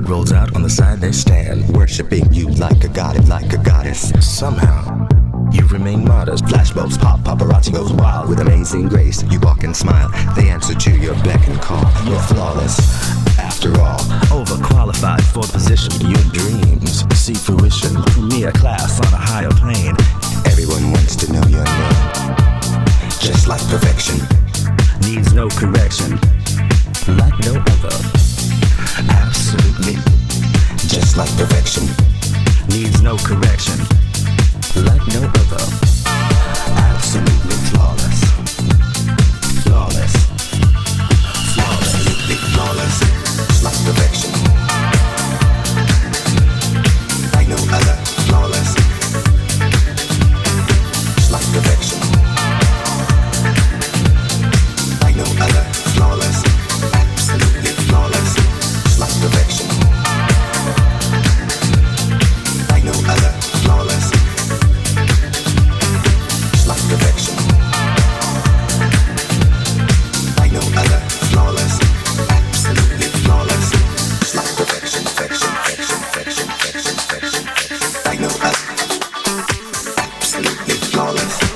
carpet rolls out on the side they stand, worshiping you like a god, like a goddess. Somehow, you remain modest. Flashbulbs pop, paparazzi goes wild. With amazing grace, you walk and smile. They answer to your beck and call. You're flawless, after all. Overqualified for position. Your dreams see fruition. Premier class on a higher plane. Everyone wants to know your name. Just like perfection. Needs no correction. Like no other. Absolutely. Just like perfection. Needs no correction. Like no other. Absolutely flawless. Flawless. Flawless. Absolutely flawless. Just like perfection. Like no other. Flawless. Just like perfection. Like no other. Flawless. Absolutely flawless. Just like perfection. Like no other. Flawless. Like perfection. Like no other. Flawless. Absolutely flawless. Just like perfection, perfection, perfection, perfection, perfection, perfection, perfection. Like no other. Absolutely flawless.